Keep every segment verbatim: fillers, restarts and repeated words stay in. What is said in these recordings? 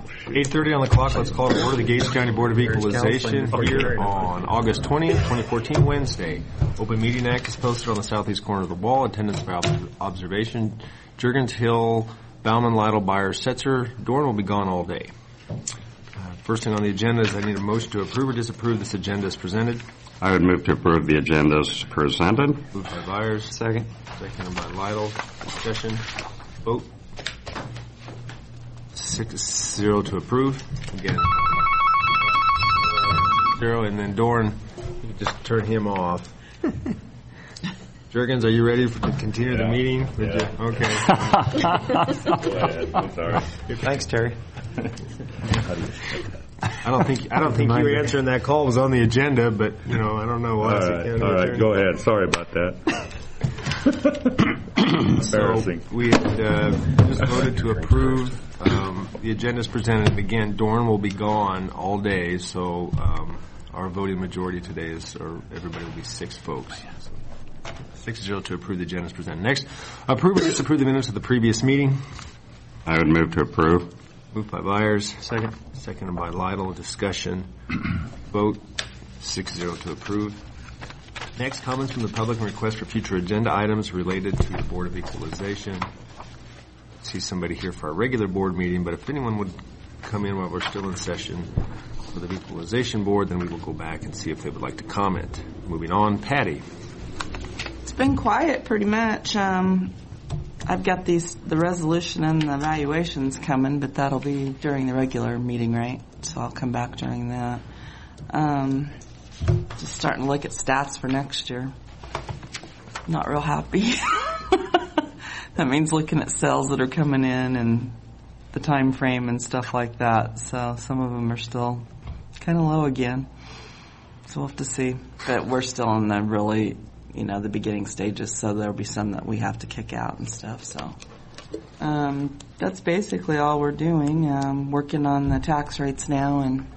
eight thirty on the clock. Let's call to order the Gates County Board of Equalization here on August twentieth, twenty fourteen, Wednesday. Open Meeting Act is posted on the southeast corner of the wall. Attendance by observation. Juergens, Hill, Bauman, Lytle, Byers, Setzer. Dorn will be gone all day. Uh, first thing on the agenda is I need a motion to approve or disapprove this agenda as presented. I would move to approve the agenda as presented. Moved by Byers. Second. Seconded by Lytle. Discussion. Vote. Six zero to approve. Again. Zero, and then Dorn, you can just turn him off. Juergens, are you ready for, to continue yeah. the meeting? Yeah. You, okay. Go ahead. I'm sorry. Thanks, Terry. I don't think I don't think you answering that call was on the agenda, but you know I don't know. All right, all right. Go ahead. Sorry about that. Embarrassing. So we had uh, just voted to approve um, the agenda is presented. Again, Dorn will be gone all day, so um, our voting majority today is, or everybody will be six folks. So six zero to approve the agenda is presented. Next, approve or disapprove the minutes of the previous meeting. I would move to approve. Moved by Byers. Second. Seconded by Lytle. Discussion. Vote. six zero to approve. Next, comments from the public and requests for future agenda items related to the Board of Equalization. I see somebody here for our regular board meeting, but if anyone would come in while we're still in session for the Equalization Board, then we will go back and see if they would like to comment. Moving on, Patty. It's been quiet pretty much. Um, I've got these the resolution and the evaluations coming, but that'll be during the regular meeting, right? So I'll come back during that. Um, just starting to look at stats for next year. Not real happy. That means looking at sales that are coming in and the time frame and stuff like that. So some of them are still kind of low again. So we'll have to see. But we're still in the really, you know, the beginning stages, so there'll be some that we have to kick out and stuff. So um, that's basically all we're doing. Um, working on the tax rates now, and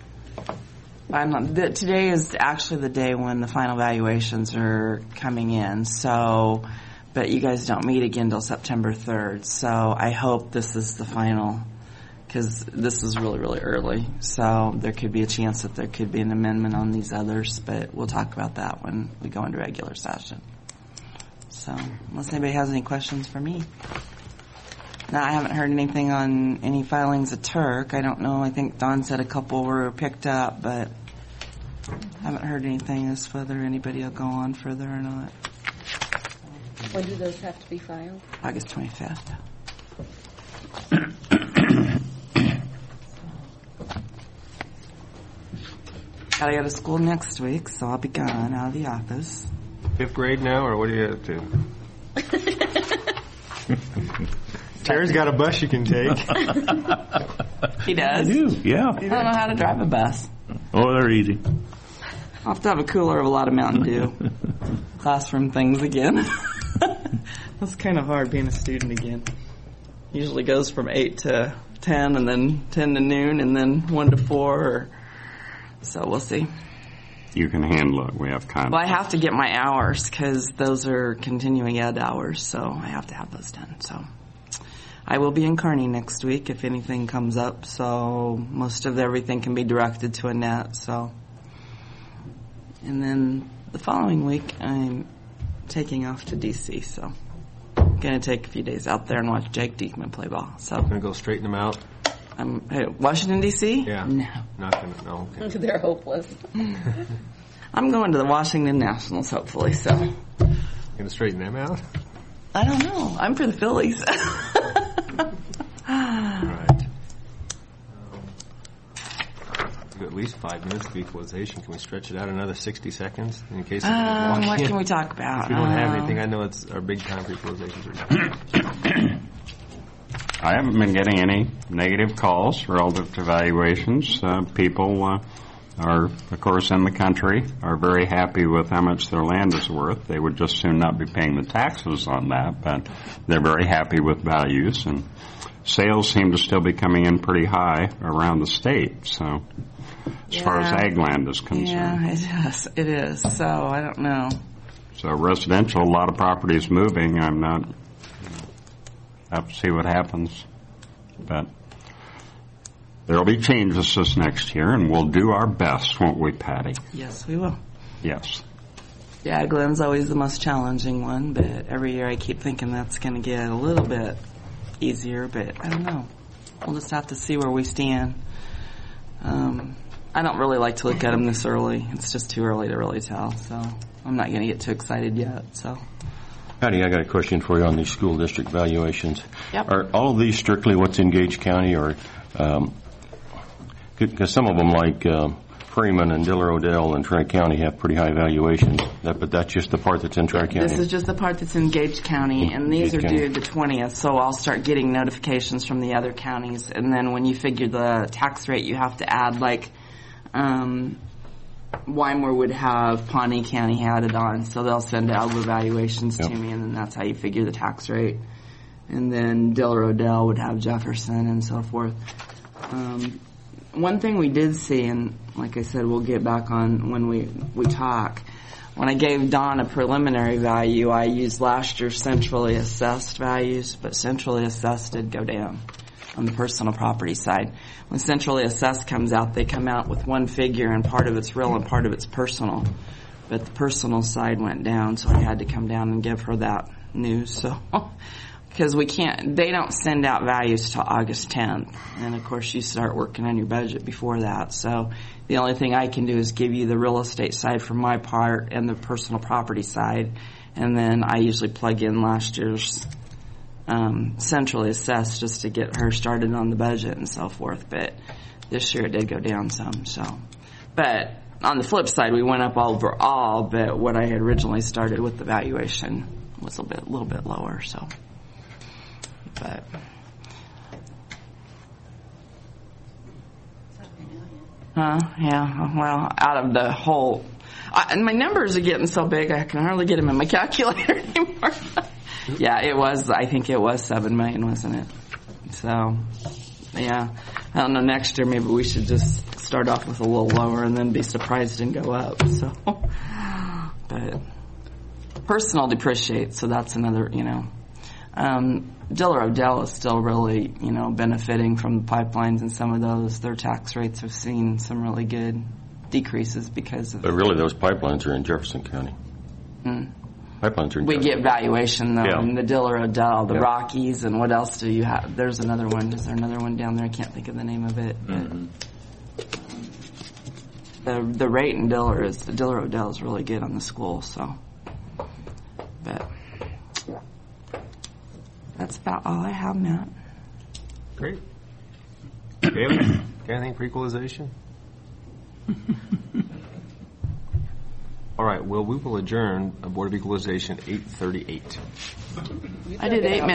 I'm not, the, today is actually the day when the final valuations are coming in. So, but you guys don't meet again until September third. So I hope this is the final, because this is really, really early. So there could be a chance that there could be an amendment on these others, but we'll talk about that when we go into regular session. So unless anybody has any questions for me. Now, I haven't heard anything on any filings of Turk. I don't know. I think Don said a couple were picked up, but I haven't heard anything as to whether anybody will go on further or not. When do those have to be filed? August twenty-fifth. Gotta go to school next week, so I'll be gone out of the office. Fifth grade now, or what do you have to? Terry's got a bus you can take. He does? I do, yeah. I don't know how to drive a bus. Oh, they're easy. I'll have to have a cooler of a lot of Mountain Dew. Classroom things again. That's kind of hard being a student again. Usually goes from eight to ten, and then ten to noon, and then one to four. Or, so we'll see. You can handle it. We have content. Well, I have to get my hours because those are continuing ed hours, so I have to have those done. So I will be in Kearney next week if anything comes up. So most of everything can be directed to Annette. So, and then the following week I'm taking off to D C. So I'm gonna take a few days out there and watch Jake Diekman play ball. So Gonna go straighten them out. I'm hey, Washington D C. Yeah. No. Not gonna. No. Okay. They're hopeless. I'm going to the Washington Nationals, hopefully. So Gonna straighten them out. I don't know. I'm for the Phillies. All right. We've got at least five minutes of equalization. Can we stretch it out another sixty seconds in case? Um, what can we talk about? If you don't have Um, anything, I know it's our big time for equalizations. I haven't been getting any negative calls relative to valuations. Uh, people uh, are, of course, in the country, are very happy with how much their land is worth. They would just soon not be paying the taxes on that, but they're very happy with values. And sales seem to still be coming in pretty high around the state. So as Yeah. far as ag land is concerned. Yeah, it is. It is. So I don't know. So residential, a lot of properties moving. I'm not, have to see what happens. But There'll be changes this next year, and we'll do our best, won't we, Patty? Yes, we will. Yes. Yeah, Glenn's always the most challenging one, but every year I keep thinking that's going to get a little bit easier, but I don't know. We'll just have to see where we stand. Um, I don't really like to look at them this early. It's just too early to really tell, so I'm not going to get too excited yet. So, Patty, I got a question for you on these school district valuations. Yep. Are all of these strictly what's in Gage County, or um, because some of them, like uh, Freeman and Diller Odell and Tri-County, have pretty high valuations, that, but that's just the part that's in Tri-County? This is just the part that's in Gage County, and these Gage are County. due the twentieth, so I'll start getting notifications from the other counties, and then when you figure the tax rate, you have to add, like, um, Weimar would have Pawnee County added on, so they'll send out the valuations Yep. to me, and then that's how you figure the tax rate. And then Diller Odell would have Jefferson and so forth. Um, one thing we did see, and like I said, we'll get back on when we, we talk. When I gave Don a preliminary value, I used last year's centrally assessed values, but centrally assessed did go down on the personal property side. When centrally assessed comes out, they come out with one figure, and part of it's real and part of it's personal. But the personal side went down, so I had to come down and give her that news. So, because we can't, they don't send out values till August tenth, and of course you start working on your budget before that. So the only thing I can do is give you the real estate side for my part and the personal property side, and then I usually plug in last year's um, centrally assessed just to get her started on the budget and so forth. But this year it did go down some. So, but on the flip side, we went up overall. But what I had originally started with the valuation was a bit, a little bit lower. So, but. Uh, yeah, well, out of the whole, I, and my numbers are getting so big I can hardly get them in my calculator anymore. Yeah, it was, I think it was seven million, wasn't it? So, yeah, I don't know, next year maybe we should just start off with a little lower and then be surprised and go up, so. But personal depreciates, so that's another, you know. Um, Diller Odell is still really, you know, benefiting from the pipelines and some of those. Their tax rates have seen some really good decreases because of. But really, those pipelines are in Jefferson County. Mm. Pipelines are in We Jefferson. get valuation though, Yeah. in the Diller Odell, the Yeah. Rockies, and what else do you have? There's another one. Is there another one down there? I can't think of the name of it. Mm-hmm. But the the rate in Diller is the Diller Odell is really good on the school. So, but that's about all I have, Matt. Great. Bailey, got anything for equalization? All right, well, we will adjourn uh, Board of Equalization eight thirty-eight. I did eight minutes.